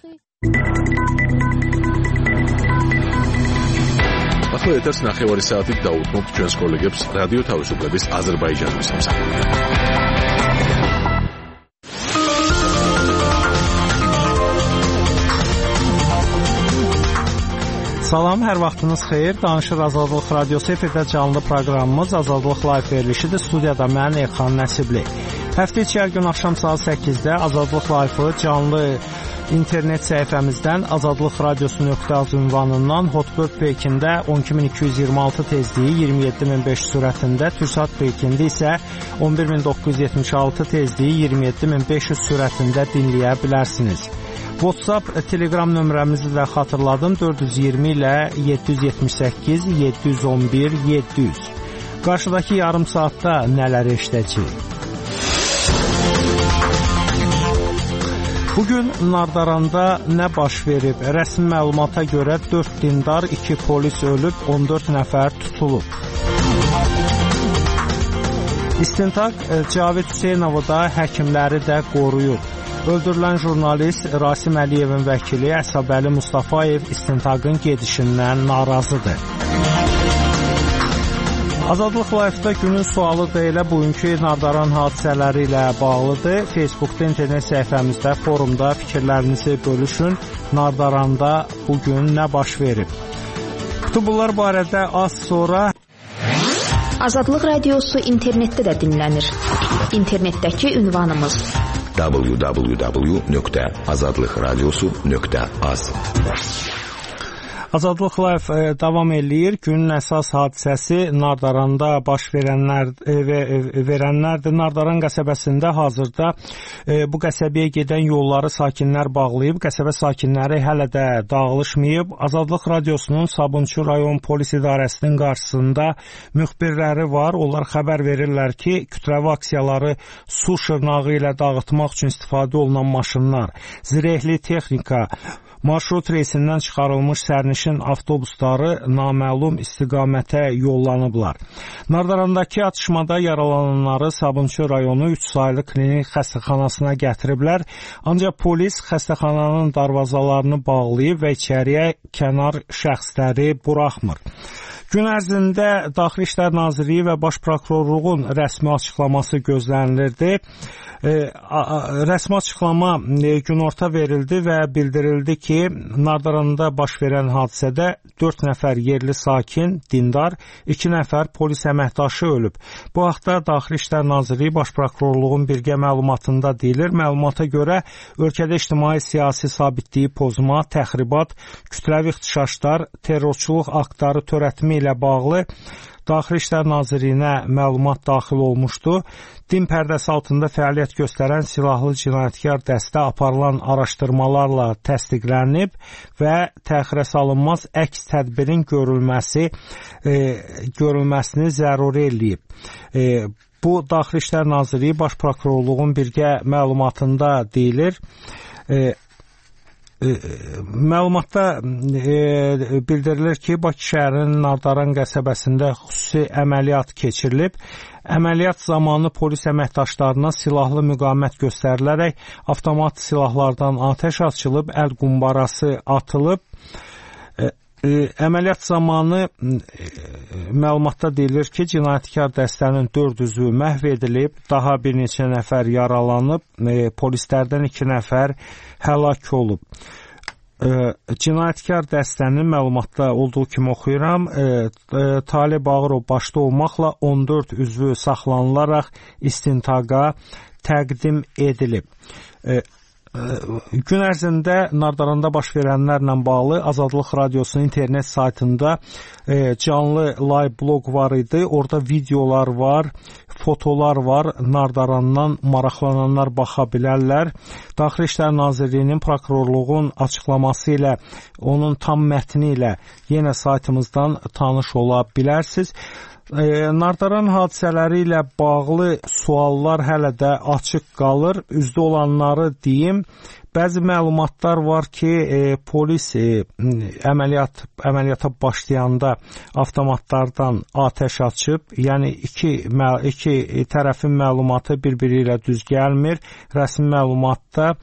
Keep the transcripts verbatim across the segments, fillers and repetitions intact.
ახლა ეთერს ნახევარი საათით დაუთმობთ ჩვენს კოლეგებს რადიო თავისუფლების აზერბაიჯანის სამსახურიდან. Salam, hər vaxtınız xeyir. Danışır Azadlıq Radiosu efirdə canlı proqramımız Azadlıq Live verilişidir. Studiyada mən Elxan Nəsibli. Həftə içi hər gün axşam saat səkkizdə Azadlıq Live-ı canlı internet səhifəmizdən azadlıq radiosu nöqtə az ünvanından Hotbird Pekində on iki min iki yüz iyirmi altı tezliyi iyirmi yeddi min beş yüz sürətində, Türksat Pekində isə on bir min doqquz yüz yetmiş altı tezliyi iyirmi yeddi min beş yüz sürətində dinləyə bilərsiniz. WhatsApp, Telegram nömrəmizi də xatırladım, dörd yüz iyirmi ilə yeddi yüz yetmiş səkkiz yeddi yüz on bir yeddi yüz. Qarşıdakı yarım saatda nələr eşidəcəyik? Bugün Nardaranda nə baş verib? Rəsmi məlumata görə dörd dindar, iki polis ölüb, on dörd nəfər tutulub. İstintaq Cavid Hüseynovu da, həkimləri də qoruyub. Öldürülən jurnalist Rasim Əliyevin vəkili Əsəbəli Mustafayev istintaqın gedişindən narazıdır. Azadlıq Live-da günün sualı da elə bugünkü Nardaran hadisələri ilə bağlıdır. Facebookda, internet səhifəmizdə, forumda fikirlərinizi bölüşün. Nardaranda bugün nə baş verib? Bütün bunlar barədə az sonra Azadlıq Radiosu internetdə də dinlənir. İnternetdəki ünvanımız w w w nöqtə azadlıq radiosu nöqtə az. Azadlıq Live e, davam eləyir. Günün əsas hadisəsi Nardaranda baş verənlər e, və, e, verənlərdir. Nardaran qəsəbəsində hazırda e, bu qəsəbəyə gedən yolları sakinlər bağlayıb. Qəsəbə sakinləri hələ də dağılışmayıb. Azadlıq Radiosunun Sabunçu rayon polis idarəsinin qarşısında müxbirləri var. Onlar xəbər verirlər ki, kütləvi aksiyaları su şırnağı ilə dağıtmaq üçün istifadə olunan maşınlar, zirehli texnika, marşrut reysindən çıxarılmış sərnişin avtobusları naməlum istiqamətə yollanıblar. Nardarandakı atışmada yaralananları Sabunçu rayonu üç saylı klinik xəstəxanasına gətiriblər. Ancaq polis xəstəxananın darvazalarını bağlayıb və içəriyə kənar şəxsləri buraxmır. Gün ərzində Daxili İşlər Nazirliyi və Baş Prokurorluğun rəsmi açıqlaması gözlənilirdi. E, a, a, rəsmi açıqlama e, günorta verildi və bildirildi ki, Nardaranda baş verən hadisədə dörd nəfər yerli sakin, dindar, iki nəfər polis əməkdaşı ölüb. Bu haqda Daxili İşlər Nazirliyi Baş Prokurorluğun birgə məlumatında deyilir. Məlumata görə ölkədə ictimai-siyasi sabitliyi pozma, təxribat, kütləvi ixtişaşlar, terrorçuluq aktları törətimi ilə bağlı Daxili İşlər Nazirliyinə məlumat daxil olmuşdu. Din pərdəsi altında fəaliyyət göstərən silahlı cinayətkar dəstə aparılan araşdırmalarla təsdiqlənib və təxirə salınmaz əks tədbirin görülməsi, e, görülməsini zəruri eləyib. E, bu Daxili İşlər Nazirliyi Baş Prokurorluğun birgə məlumatında deyilir. E, Məlumatda e, bildirilir ki, Bakı şəhərinin Nardaran qəsəbəsində xüsusi əməliyyat keçirilib. Əməliyyat zamanı polis əməkdaşlarına silahlı müqavimət göstərilərək avtomat silahlardan atəş açılıb, əl qumbarası atılıb. E, e, əməliyyat zamanı e, məlumatda deyilir ki, cinayətkar dəstənin dörd üzvü məhv edilib, daha bir neçə nəfər yaralanıb, e, polislərdən iki nəfər həlak olub. E, cinayətkar dəstənin məlumatda olduğu kimi oxuyuram, e, e, Talib Ağırov başda olmaqla on dörd üzvü saxlanılaraq istintaqa təqdim edilib. E, Gün ərzində Nardaranda baş verənlərlə bağlı Azadlıq Radiosunun internet saytında e, canlı live blog var idi. Orada videolar var, fotolar var. Nardarandan maraqlananlar baxa bilərlər. Daxili İşlər Nazirliyinin prokurorluğun açıqlaması ilə, onun tam mətni ilə yenə saytımızdan tanış ola bilərsiniz. E, Nardaran hadisələri ilə bağlı suallar hələ də açıq qalır. Üzdə olanları deyim. Bəzi məlumatlar var ki, e, polis e, əməliyyat əməliyyata başlayanda avtomatlardan atəş açıb. Yəni iki iki tərəfin məlumatı bir-biri ilə düz gəlmir. Rəsmi məlumatda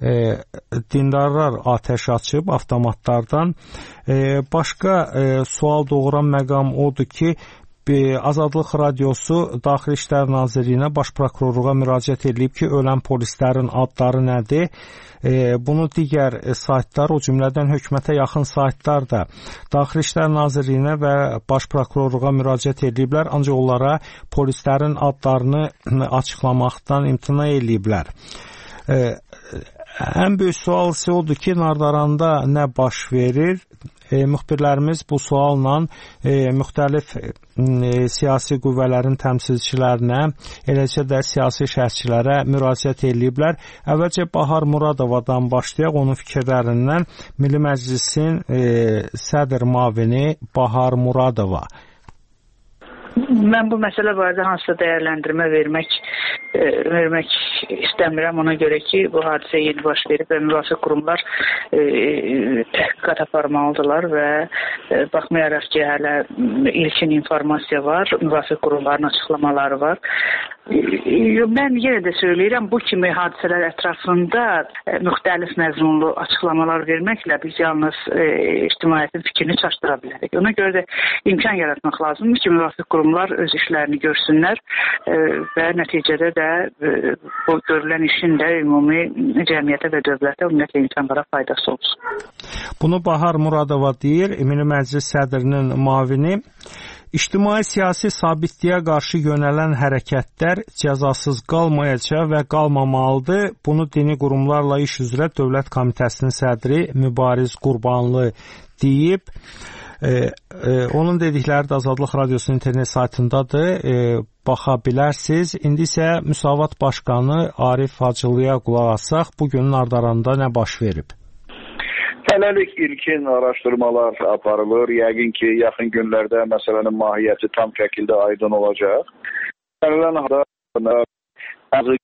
e, dindarlar atəş açıb avtomatlardan. E, başqa e, sual doğuran məqam odur ki, Azadlıq Radiosu Daxili İşlər Nazirliyinə, Baş Prokurorluğa müraciət edib ki, ölən polislərin adları nədir? E, bunu digər saytlar, o cümlədən hökumətə yaxın saytlar da Daxili İşlər Nazirliyinə və Baş Prokurorluğa müraciət ediblər, ancaq onlara polislərin adlarını açıqlamaqdan imtina ediblər. E, ən böyük sual isə odur ki, Nardaranda nə baş verir? E, müxbirlərimiz bu sualla e, müxtəlif e, siyasi qüvvələrin təmsilçilərinə, eləcə də siyasi şərhçilərə müraciət ediblər. Əvvəlcə Bahar Muradovadan başlayaq, onun fikirlərindən. Milli Məclisin e, sədr müavini Bahar Muradova. Mən bu məsələ barədə hansısa dəyərləndirmə vermək e, vermək istəmirəm. Ona görə ki, bu hadisə yeni baş verib və müvafiq qurumlar e, təhqiqat aparmalıdırlar və e, baxmayaraq ki, hələ ilkin informasiya var, müvafiq qurumların açıqlamaları var. E, mən yenə də söyləyirəm, bu kimi hadisələr ətrafında e, müxtəlif məzmunlu açıqlamalar verməklə biz yalnız e, ictimaiyyətin fikrini çaşdıra bilərik. Ona görə də imkan yaratmaq lazımdır ki, müvafiq qurumlar öz işlərini görsünlər e, və nəticədə də e, bu görülən işin də ümumi cəmiyyətə və dövlətə, ümumiyyətlə insanlara faydası olsun. Bunu Bahar Muradova deyir, Milli Məclis sədrinin müavini. İctimai-siyasi sabitliyə qarşı yönələn hərəkətlər cəzasız qalmayacaq və qalmamalıdır. Bunu Dini Qurumlarla İş üzrə Dövlət Komitəsinin sədri Mübariz Qurbanlı deyib. E, e, onun dedikləri də Azadlıq Radiosunun internet saytındadır. E, baxa bilərsiniz. İndi isə Müsavat Başqanı Arif Hacılıya qulaq asaq. Bugün Nardaranda nə baş verib? Hələlik ilkin araşdırmalar aparılır. Yəqin ki, yaxın günlərdə məsələnin mahiyyəti tam şəkildə aydın olacaq. Gələn halda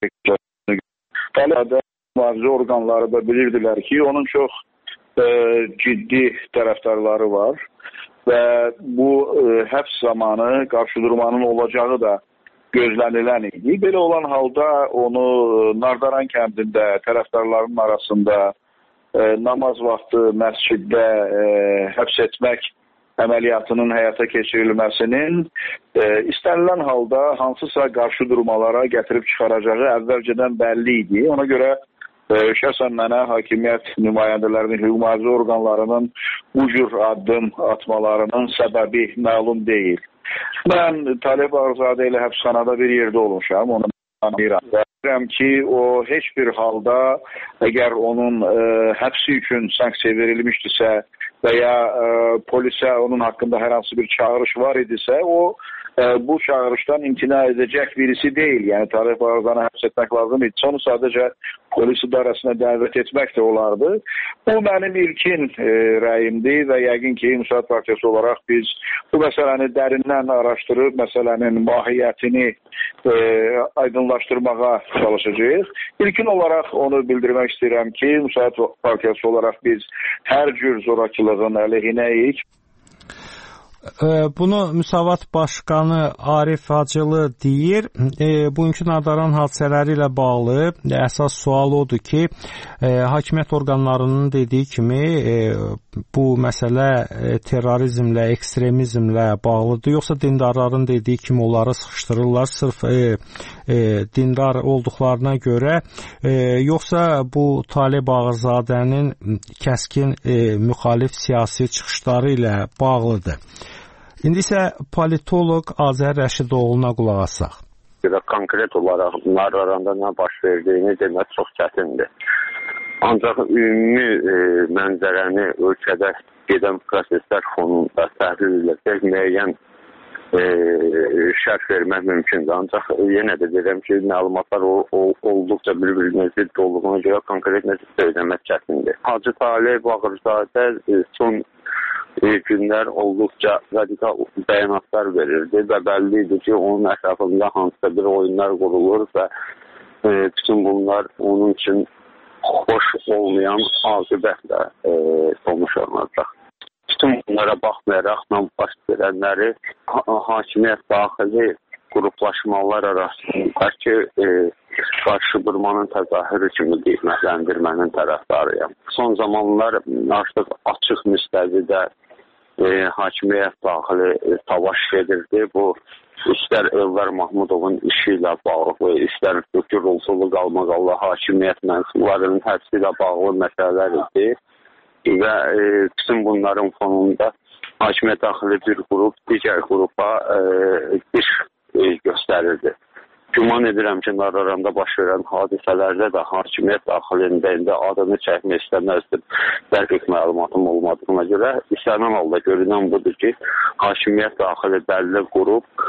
mühafizə orqanları da bilirdilər ki, onun çox e, ciddi tərəfdarları var və bu e, həbs zamanı qarşıdurmanın olacağı da gözlənilən idi. Belə olan halda onu Nardaran kəndində tərəfdarların arasında E, namaz vaxtı məsciddə e, həbs etmək əməliyyatının həyata keçirilməsinin e, istənilən halda hansısa qarşı durmalara gətirib çıxaracağı əvvəlcədən bəlli idi. Ona görə e, şəxsən mənə hakimiyyət nümayəndələrinin, hüquq mühafizə orqanlarının bu cür addım atmalarının səbəbi məlum deyil. Mən Talib Ağzadə ilə həbsxanada bir yerdə olmuşam, onu Bilirəm ki, o heç bir halda əgər onun e, həbsi üçün sanksiya verilmişdirsə və ya e, polisə onun haqqında hər hansı bir çağırış var idisə, o e, bu çağırışdan imtina edəcək birisi deyil. Yəni, Talib Ağzanı həbs etmək lazım idi. Onu sadəcə polis idarəsinə dəvət etmək də olardı. Bu mənim ilkin e, rəyimdir və yəqin ki, Müsavat Partiyası olaraq biz bu məsələni dərindən araşdırıb, məsələnin mahiyyətini e, aydınlaşdırmağa çalışacağıq. İlkin olaraq onu bildirmək istəyirəm ki, Müsavat Partiyası olaraq biz hər cür zorakılığın əleyhinəyik. Bunu Müsavat Başqanı Arif Hacılı deyir. E, bugünkü Nardaran hadisələri ilə bağlı əsas sual odur ki, e, hakimiyyət orqanlarının dediyi kimi e, bu məsələ e, terrorizmlə, ekstremizmlə bağlıdır, yoxsa dindarların dediyi kimi onları sıxışdırırlar sırf e, e, dindar olduqlarına görə, e, yoxsa bu Talib Ağzadənin kəskin e, müxalif siyasi çıxışları ilə bağlıdır. İndi isə politoloq Azər Rəşidoğlu'na qulaq asaq. Konkret olaraq Nardaranda nə baş verdiyini demək çox çətindir. Ancaq ümumi e, mənzərəni ölkədə gedən proseslər fonunda təhlil edəcək müəyyən e, şərh vermək mümkündür. Ancaq yenə də deyirəm ki, məlumatlar o, o, olduqca bir-birinə zidd olduğuna görə konkret nəsə söyləmək çətindir. Hacı Talib Ağzadə e, son günlər olduqca radikal bəyanatlar verirdi və bəlli idi ki, onun ətrafında hansısa bir oyunlar qurulur və e, bütün bunlar onun üçün xoş olmayan aqibətlə e, sonuçlanacaq. Bütün bunlara baxmayaraq baş verənləri ha hakimiyyət daxili qruplaşmalar arasındakı e, qarşı durmanın təzahürü kimi qiymətləndirmənin tərəfdarıyam. Son zamanlar artıq açıq müstəvidə e, hakimiyyət daxili e, savaş gedirdi. Bu İstər Elvar Mahmudovun işi ilə bağlı, istər gürültülü qalmaqallı hakimiyyət mənsublarının həbsi ilə bağlı məsələlər idi. Və e, bütün bunların fonunda hakimiyyət daxili bir qrup digər qrupa e, iş e, göstərirdi. Güman edirəm ki, Nararanda baş verən hadisələrdə də hakimiyyət daxilində indi adını çəkmək istəməzdim. Dəqiq məlumatım olmadığına görə istənilən halda görünən budur ki, hakimiyyət daxili bəlli qrup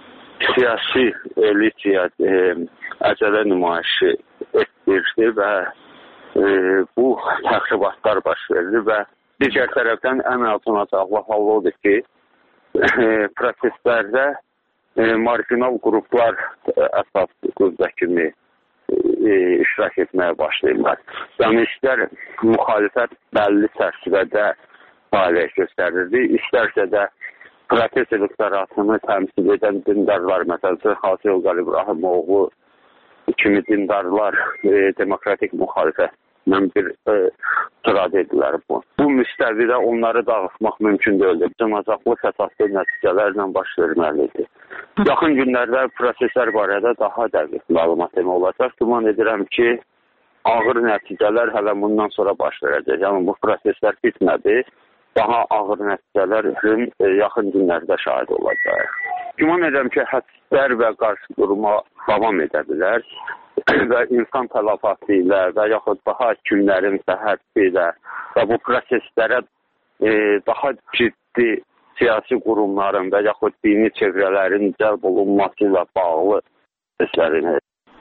siyasi elitiya e, əcələ nümayişi etdirdi və e, bu təxribatlar baş verdi və digər tərəfdən ən altınacaqlı hal odur ki, e, proseslərdə E, marginal qruplar e, əsas qüvvə kimi e, iştirak etməyə başlayırlar. Yəni, istər müxalifət bəlli çərçivədə fəaliyyət göstərirdi, istərsə də protest elektoratını təmsil edən dindarlar, məsələn, Hasil İbrahimoğlu kimi dindarlar e, demokratik müxalifət mən bir e, tirad edilər bu. Bu müstəvidə onları dağıtmaq mümkün deyildir. Cənacaqlı əsaslı nəticələrlə baş verməlidir. Yaxın günlərdə proseslər barədə daha dəqiq məlumat olacaq. Güman edirəm ki, ağır nəticələr hələ bundan sonra baş verəcək. Yəni, bu proseslər bitmədi. Daha ağır nəticələrin e, yaxın günlərdə şahid olacaq. Güman edirəm ki, həbslər və qarşı durma davam edə bilər. Və insan tələfatı ilə və yaxud daha günlərin səhhəti ilə və bu proseslərə e, daha ciddi siyasi qurumların və yaxud dini çevrələrin cəlb olunması ilə bağlı proseslərin.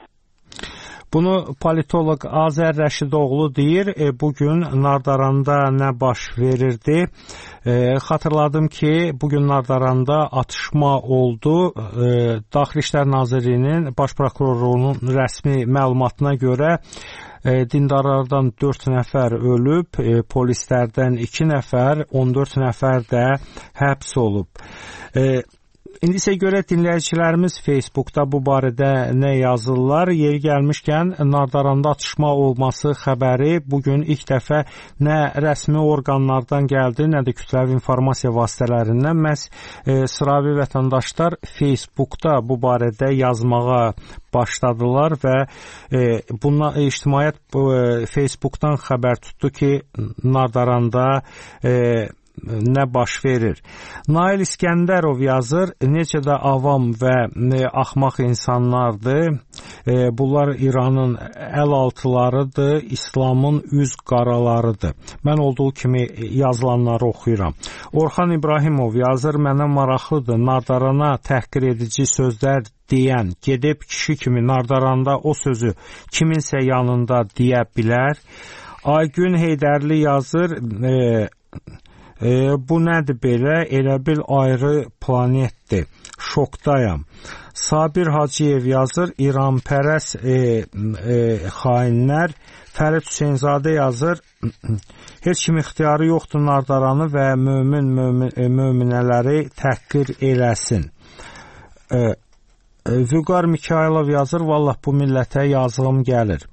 Bunu politoloq Azər Rəşidoğlu deyir. E, bugün Nardaranda nə baş verirdi? E, xatırladım ki, bugün Nardaranda atışma oldu. E, Daxili İşlər Nazirliyinin Baş Prokurorunun rəsmi məlumatına görə e, dindarlardan dörd nəfər ölüb, e, polislərdən iki nəfər, on dörd nəfər də həbs olub. E, İndi isə görə dinləyicilərimiz Facebookda bu barədə nə yazırlar? Yeri gəlmişkən Nardaranda atışma olması xəbəri bugün ilk dəfə nə rəsmi orqanlardan gəldi, nə də kütləvi informasiya vasitələrindən. Məhz e, sıravi vətəndaşlar Facebookda bu barədə yazmağa başladılar və e, bununla ictimaiyyət e, Facebookdan xəbər tutdu ki, Nardaranda e, nə baş verir. Nail İskəndərov yazır, necə də avam və e, axmaq insanlardır. E, bunlar İranın əlaltılarıdır, İslamın üz qaralarıdır. Mən olduğu kimi yazılanları oxuyuram. Orxan İbrahimov yazır, mənə maraqlıdır. Nardarana təhqir edici sözlər deyən, gedib kişi kimi Nardaranda o sözü kiminsə yanında deyə bilər. Aygün Heydərli yazır, e, E, bu nədir belə? Elə bil ayrı planetdir. Şokdayam. Sabir Hacıyev yazır, İranpərəs e, e, xainlər. Fərid Hüseynzadə yazır, heç kim ixtiyarı yoxdur Nardaranı və mömin, mömin e, möminələri təhqir eləsin. E, e, Vüqar Mikailov yazır, vallah bu millətə yazığım gəlir.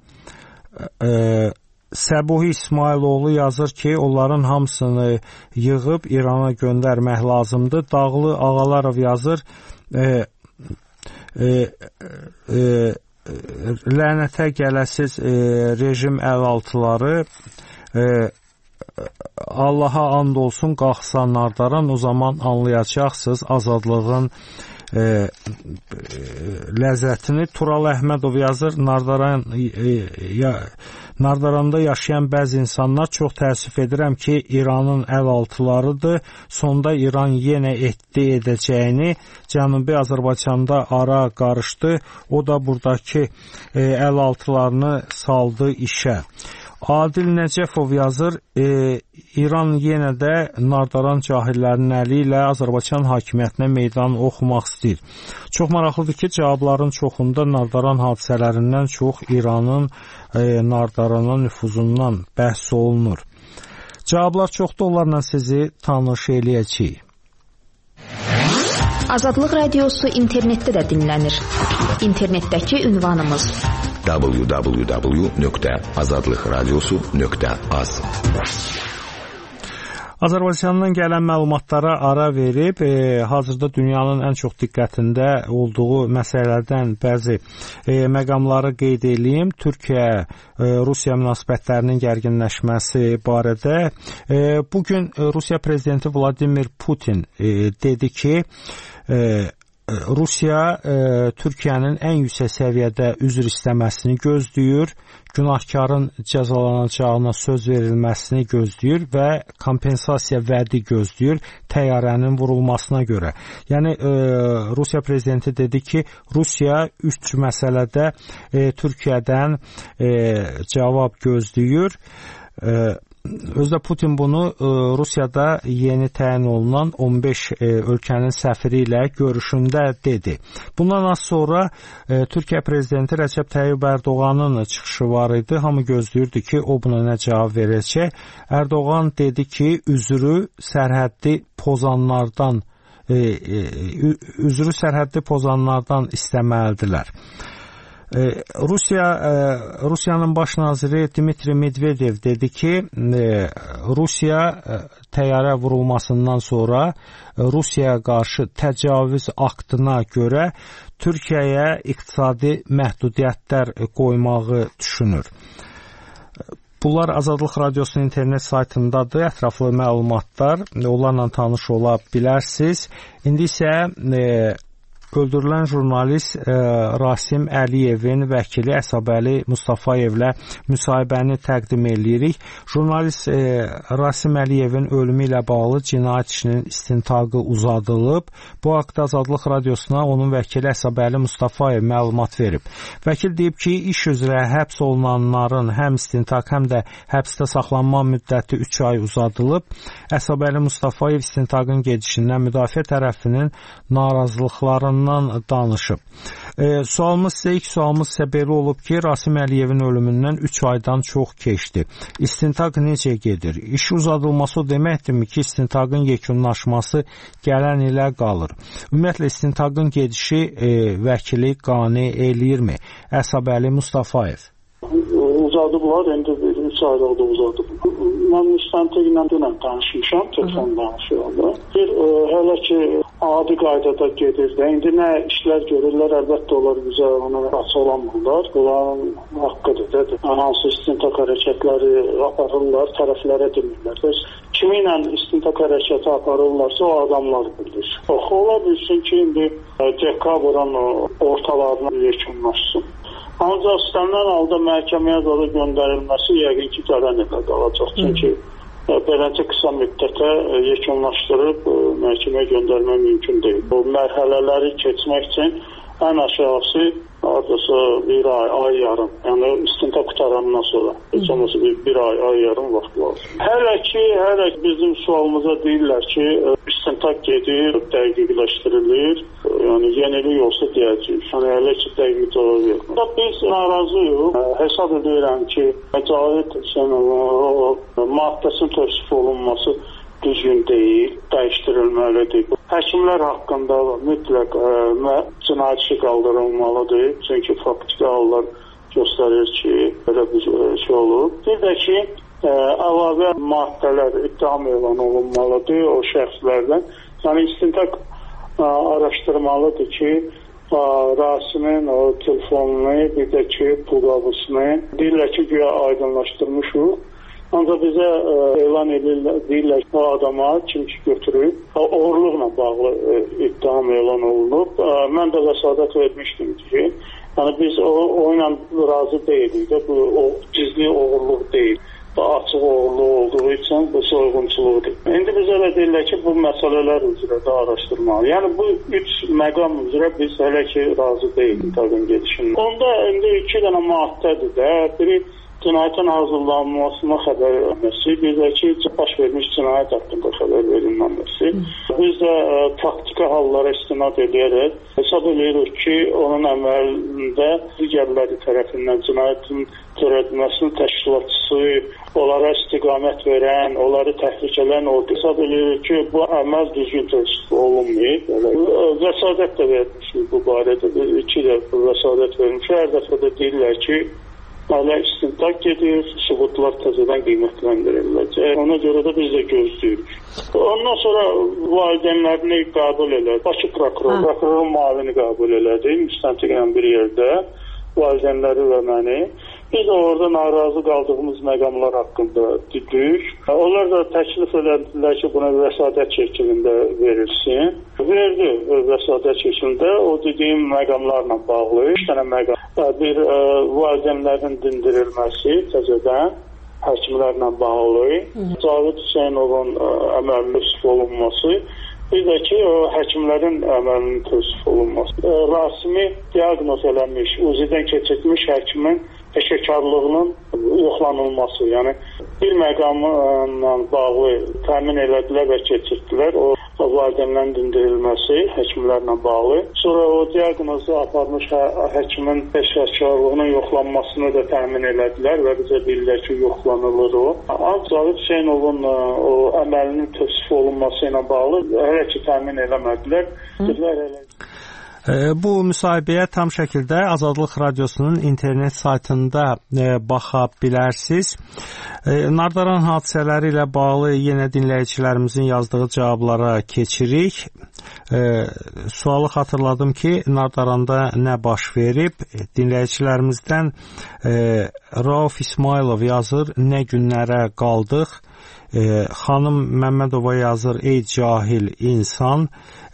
E, Səbuhi İsmailoğlu yazır ki, onların hamısını yığıb İrana göndərmək lazımdır. Dağlı Ağalarov yazır, e, e, e, lənətə gələsiz e, rejim əlaltıları, e, Allaha and olsun qalxsa Nardaran, o zaman anlayacaqsınız azadlığın E, e, ləzzətini. Tural Əhmədov yazır, Nardaran, e, ya, Nardaranda yaşayan bəzi insanlar çox təəssüf edirəm ki, İranın əlaltılarıdır. Sonda İran yenə etdi edəcəyini, Cənubi Azərbaycanda ara qarışdı, o da buradakı e, əlaltılarını saldı işə. Adil Nəcəfov yazır, e, İran yenə də Nardaran cahillərinin əli ilə Azərbaycan hakimiyyətinə meydan oxumaq istəyir. Çox maraqlıdır ki, cavabların çoxunda Nardaran hadisələrindən çox İranın e, Nardarana nüfuzundan bəhs olunur. Cavablar çoxdur, onlarla sizi tanış eləyəcəyik. Azadlıq Radiosu internetdə də dinlənir. İnternetdəki ünvanımız w w w nöqtə azadlıq radiosu nöqtə az. Azərbaycandan gələn məlumatlara ara verib, e, hazırda dünyanın ən çox diqqətində olduğu məsələlərdən bəzi e, məqamları qeyd edeyim. Türkiyə-Rusiya e, münasibətlərinin gərginləşməsi barədə e, bugün Rusiya prezidenti Vladimir Putin e, dedi ki, e, Rusiya e, Türkiyənin ən yüksək səviyyədə üzr istəməsini gözləyir, günahkarın cəzalanacağına söz verilməsini gözləyir və kompensasiya vədi gözləyir təyyarənin vurulmasına görə. Yəni e, Rusiya prezidenti dedi ki, Rusiya üç məsələdə e, Türkiyədən e, cavab gözləyir. E, Özdə Putin bunu e, Rusiyada yeni təyin olunan on beş e, ölkənin səfiri ilə görüşündə dedi. Bundan az sonra e, Türkiyə prezidenti Rəcəb Tayyib Ərdoğanın çıxışı var idi. Hamı gözləyirdi ki, o buna nə cavab verəcək. Ərdoğan dedi ki, üzrü sərhəddi pozanlardan e, e, üzrü sərhəddi pozanlardan istəməlidirlər. Rusiya Rusiyanın baş naziri Dmitri Medvedev dedi ki, Rusiya təyyarə vurulmasından sonra Rusiyaya qarşı təcavüz aktına görə Türkiyəyə iqtisadi məhdudiyyətlər qoymağı düşünür. Bunlar Azadlıq Radiosunun internet saytındadır. Ətraflı məlumatlar, onlarla tanış ola bilərsiniz. İndi isə e, öldürülən jurnalist e, Rasim Əliyevin vəkili Əsəbəli Mustafayevlə müsahibəni təqdim edirik. Jurnalist e, Rasim Əliyevin ölümü ilə bağlı cinayət işinin istintaqı uzadılıb. Bu haqda Azadlıq Radiosuna onun vəkili Əsəbəli Mustafayev məlumat verib. Vəkil deyib ki, iş üzrə həbs olunanların həm istintaq, həm də həbsdə saxlanma müddəti üç ay uzadılıb. Əsəbəli Mustafayev istintaqın gedişindən müdafiə tərəfinin narazılıqlarını danışıb. E, sualımız isə, ilk sualımız isə belə olub ki, Rasim Əliyevin ölümündən üç aydan çox keçdi. İstintaq necə gedir? İş uzadılması o deməkdirmi ki, istintaqın yekunlaşması gələn ilə qalır? Ümumiyyətlə, istintaqın gedişi e, vəkili qane eləyirmi? Əsəbəli Mustafayev. Uzadıblar, indi üç aylıqda uzadıblar. Mən müstəntiqlə dünən danışmışam, telefon danışıyordum. Bir, e, hələ ki, adi qaydada gedir də. İndi nə işlər görürlər, əlbəttə onlar bizə onu açıqlamırlar. Bunların haqqıdır da. Hansı istintaq hərəkətləri aparırlar, tərəflərə demirlər. Kiminlə istintaq hərəkəti aparırlarsa o adamlar bilir. Ox, ola bilsin ki, indi dekabrın ortalarına yekunlaşsın. Ancaq istənilən halda məhkəməyə doğru göndərilməsi yəqin ki, gələn ilə qalacaq. Çünki beləcə qısa müddətə yekunlaşdırıb məhkəməyə göndərmək mümkün deyil. Bu mərhələləri keçmək üçün ən aşağısı hardasa bir ay, ay yarım. Yəni istintaq qutarandan sonra. Heç olmasa bir, bir ay, ay yarım vaxt lazım. Hələ ki, hələ bizim sualımıza deyirlər ki, istintaq gedir, dəqiqləşdirilir. Yəni yenilik olsa deyəcəyik. Yəni hələ ki, dəqiq cavab yox. Biz narazıyıq. Hesab edirəm ki, Cavit maddəsinin təvsif olunması düzgün deyil, dəyişdirilməlidir. Həkimlər haqqında mütləq ə, cinayət işi qaldırılmalıdır. Çünki faktiki hallar göstərir ki, belə bir şey olur. Bir də ki, ə, əlavə maddələr ittiham elan olunmalıdır o şəxslərdən. Yəni istintaq ə, araşdırmalıdır ki, ə, Rasimin o telefonunu, bir də ki, pul qabısını deyirlər ki, güya aydınlaşdırmışıq. Ancaq bizə ə, elan edirlər, deyirlər ki, o adama kim ki götürüb, oğurluqla bağlı ə, ittiham elan olunub. Ə, mən də vəsadət vermişdim ki, yəni biz o, o ilə razı deyilik də, bu o, gizli oğurluq deyil. Bu açıq oğurluq olduğu üçün bu soyğunçuluqdur. İndi bizə də deyirlər ki, bu məsələlər üzrə də araşdırmalı. Yəni bu üç məqam üzrə biz hələ ki razı deyilik taqın gedişində. Onda indi iki dənə maddədir də, biri Cinayətin hazırlanmasına xəbər verməsi, bir də ki, baş vermiş cinayət haqqında xəbər verilməməsi. Biz də ə, taktiki hallara istinad edərək hesab edirik ki, onun əməlində digərləri tərəfindən cinayətin törədilməsinin təşkilatçısı, onlara istiqamət verən, onları təhrik edən oldu. Hesab edirik ki, bu əməl düzgün təşkil olunmayıb. Vəsadət də vermişik bu barədə. İki də vəsadət vermişik. Hər dəfə də deyirlər ki, hələ istintaq gedir, sübutlar təzədən qiymətləndiriləcək. Ona görə də biz də gözləyirik. Ondan sonra valideynlərini qəbul elədi. Bakı prokuror, prokurorun müavini qəbul elədi. Müstəntiqlə bir yerdə valideynləri və məni. Biz də orada narazı qaldığımız məqamlar haqqında dedik. Onlar da təklif elədilər ki, buna vəsadət şəklində verilsin. Verdi vəsadət şəklində. O dediyim məqamlarla bağlı üç dənə məqam. Bir ə, valideynlərin dindirilməsi təzədən həkimlərlə bağlı. Cavid Hüseynovun əməlinin təsdiq olunması. Bir də ki, o həkimlərin əməlinin təsdiq olunması. Ə, Rasimi diaqnoz eləmiş, uzidən keçirmiş həkimin peşəkarlığının yoxlanılması, yəni bir məqamla bağlı təmin elədilər və keçirdilər. O, o valideynlərin dindirilməsi həkimlərlə bağlı. Sonra o diaqnozu aparmış hə, həkimin peşəkarlığının yoxlanmasını da təmin elədilər və bizə deyirlər ki, yoxlanılır o. Ancaq Hüseynovun o əməlinin təsdiq olunması ilə bağlı hələ ki təmin eləmədilər. Dedilər elə. Bu müsahibəyə tam şəkildə Azadlıq Radiosunun internet saytında baxa bilərsiniz. Nardaran hadisələri ilə bağlı yenə dinləyicilərimizin yazdığı cavablara keçirik. Sualı xatırladım ki, Nardaranda nə baş verib? Dinləyicilərimizdən Rauf İsmailov yazır, nə günlərə qaldıq? Xanım Məmmədova yazır, ey cahil insan.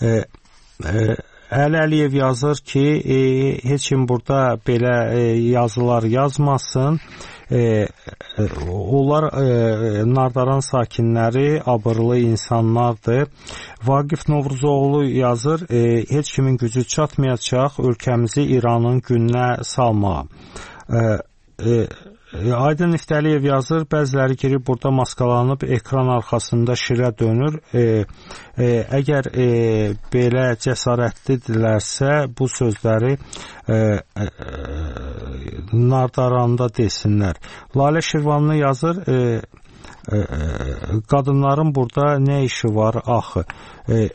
Əli Əliyev yazır ki, e, heç kim burada belə e, yazılar yazmasın. E, e, onlar e, Nardaran sakinləri abırlı insanlardır. Vaqif Novruzoğlu yazır, e, heç kimin gücü çatmayacaq ölkəmizi İranın gününə salmağa. E, e, Aydın Niftəliyev yazır, bəziləri girib burada maskalanıb ekran arxasında şirə dönür. E, e, əgər e, belə cəsarətlidirlərsə bu sözləri e, e, Nardaranda desinlər. Lalə Şirvanlı yazır, e, e, qadınların burada nə işi var axı? E,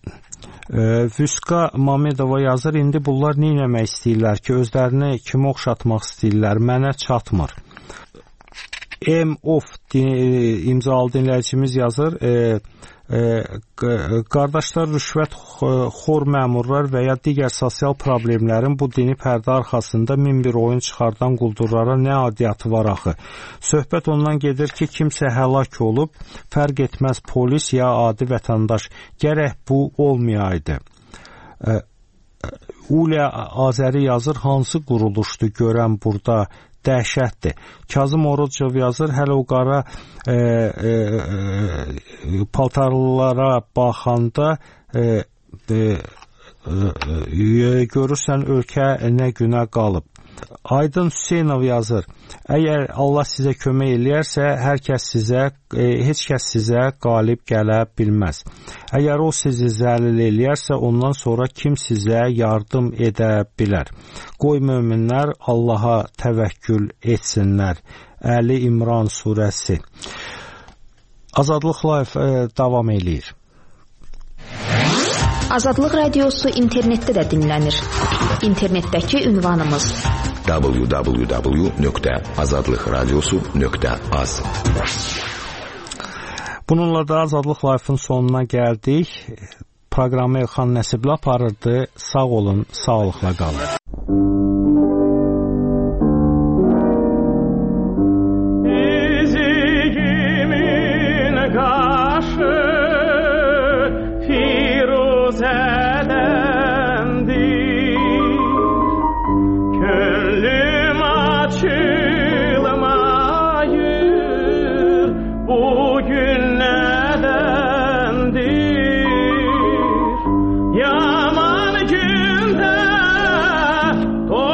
Vüska Mamedova yazır, indi bunlar nə etmək istəyirlər ki, özlərini kimə oxşatmaq istəyirlər, mənə çatmır. M of imzalı dinləyicimiz yazır, e, e, qardaşlar rüşvət xor məmurlar və ya digər sosial problemlərin bu dini pərdə arxasında min bir oyun çıxardan quldurlara nə adiyyatı var axı? Söhbət ondan gedir ki, kimsə həlak olub, fərq etməz polis ya adi vətəndaş, gərək bu olmayaydı. E, Ulə Azəri yazır, hansı quruluşdu görən burada dəhşətdir. Kazım Orucov yazır, hələ o qara e, e, e, paltarlılara baxanda e, e, e, görürsən ölkə nə günə qalıb. Aydın Hüseynov yazır, əgər Allah sizə kömək eləyərsə, hər kəs sizə, e, heç kəs sizə qalib gələ bilməz. Əgər o sizi zəlil eləyərsə, ondan sonra kim sizə yardım edə bilər? Qoy möminlər Allaha təvəkkül etsinlər. Əli İmran surəsi. Azadlıq Live e, davam eləyir. Azadlıq Radiosu internetdə də dinlənir. İnternetdəki ünvanımız w w w nöqtə azadlıq radiosu nöqtə az. Bununla da Azadlıq Live-ın sonuna gəldik. Proqramı Elxan Nəsibli aparırdı. Sağ olun, sağlıqla qalın. Yaman günde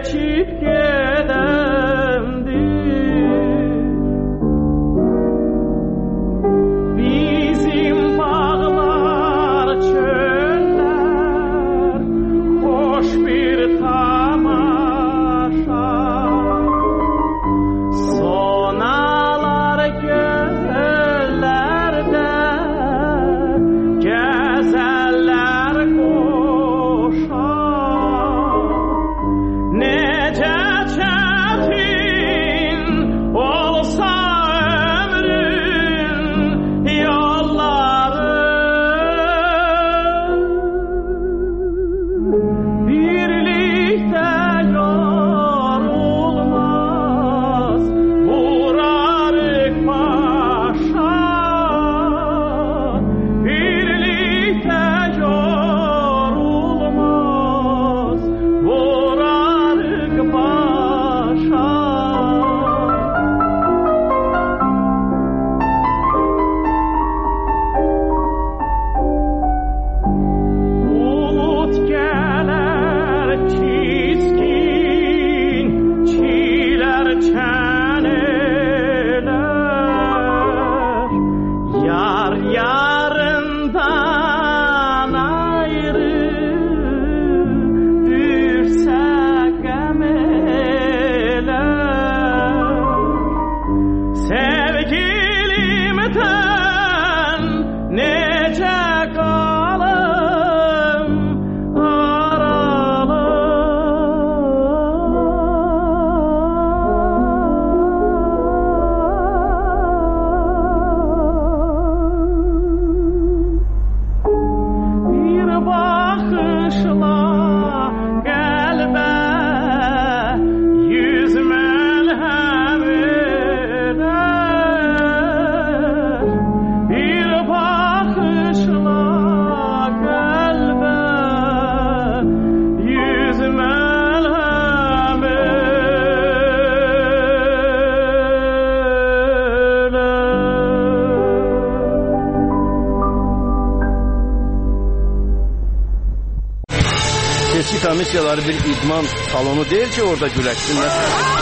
Komissiyaları bir idman salonu değil ki orada güləşsinlər.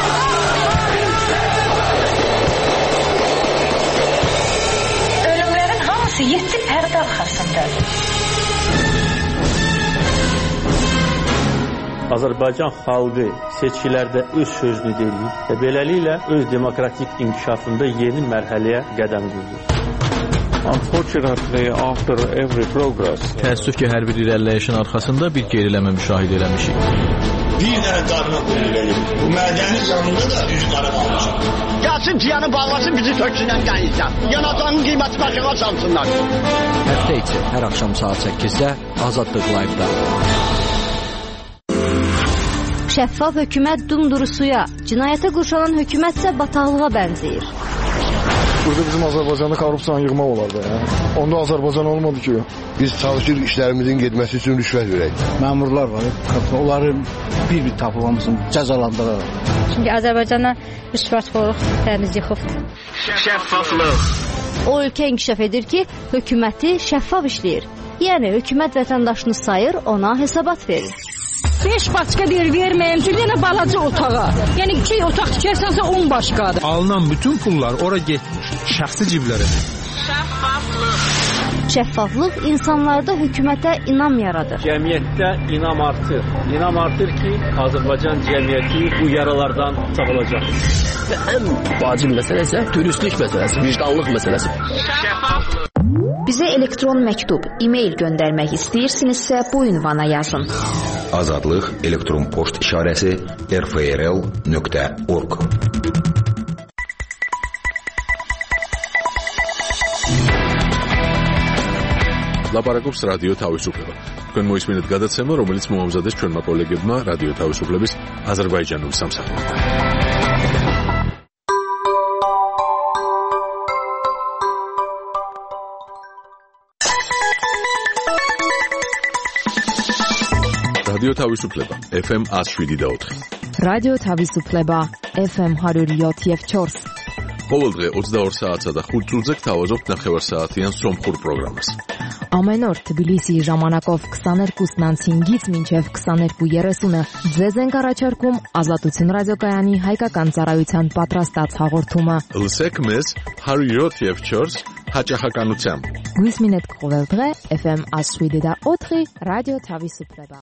Ölümlərin hamısı yeddi pərdə arxasındadır. Azərbaycan xalqı seçkilərdə öz sözünü deyir və beləliklə öz demokratik inkişafında yeni mərhələyə qədəm qoyur. Unfortunately, after every progress, təəssüf ki, hər bir irəliləyişin arxasında bir geriləmə müşahidə eləmişik. Bir dənə qarına qoyulur. Bu mədəni canında da üç qarı qalmışıq. Gəlsin ciyanı bağlasın, bizi töksünən qənizdən. Yanacağının qiyməti başına çalsınlar. Həftə içi hər axşam saat səkkizdə Azadlıq Live-da. Şəffaf hökumət dumduru suya, cinayətə qurşanan hökumət isə bataqlığa bənzəyir. Burada bizim Azərbaycanda korrupsiyanı yığmaq olardı. Ya. Onda Azərbaycan olmadı ki. Biz çalışırıq işlərimizin getməsi üçün rüşvət verək. Məmurlar var, onları bir-bir tapılmasın, cəzalandırırlar. Çünki Azərbaycana rüşvətxorluq təmiz yıxıbdır. Şəffaflıq. O ölkə inkişaf edir ki, hökuməti şəffaf işləyir. Yəni hökumət vətəndaşını sayır, ona hesabat verir. beş başqa bir verməyim, bir dənə balaca otağa. Yəni iki otaq tikərsənsə on başqadır. Alınan bütün pullar ora getmiş, şəxsi ciblərə. Şəffaflıq. Şəffaflıq insanlarda hökumətə inam yaradır. Cəmiyyətdə inam artır. İnam artır ki, Azərbaycan cəmiyyəti bu yaralardan sağolacaq. Və ən vacib məsələ isə dürüstlük məsələsi, vicdanlıq məsələsi. Şəffaflıq. Bizə elektron məktub, e-mail göndərmək istəyirsinizsə bu ünvana yazın. Azadlıq elektron poçt işarəsi r f r l nöqtə org. ლაპარაკობს რადიო თავისუფლება. თქვენ მოისმინეთ გადაცემა, რომელიც მოამზადეს ჩვენმა კოლეგებმა რადიო თავისუფლების აზერბაიჯანული სამსახურიდან. რადიო თავისუფლება ეფ ემ ათს შვიდი და ოთხი. რადიო თავისუფლება ეფ ემ ათი ათი četiri. ყოველდღე ოცდაორ საათსა და ხუთ წუთზე გთავაზობთ ნახევარსაათიან სომხურ პროგრამას. Ամեն օր Թբիլիսիի ժամանակով քսաներկուսն անց հինգից մինչև քսաներկու երեսունը ձեզ ենք առաջարկում Ազատություն ռադիոկայանի հայկական ծառայության պատրաստած հաղորդումը։ Լսեք մեզ հարյուր և չորս հաճախականությամբ։ Գույս մինետ կողելդղե Էֆ Էմ ասուիդի դա օթղի ռադիո Թավի Սուպլեբա։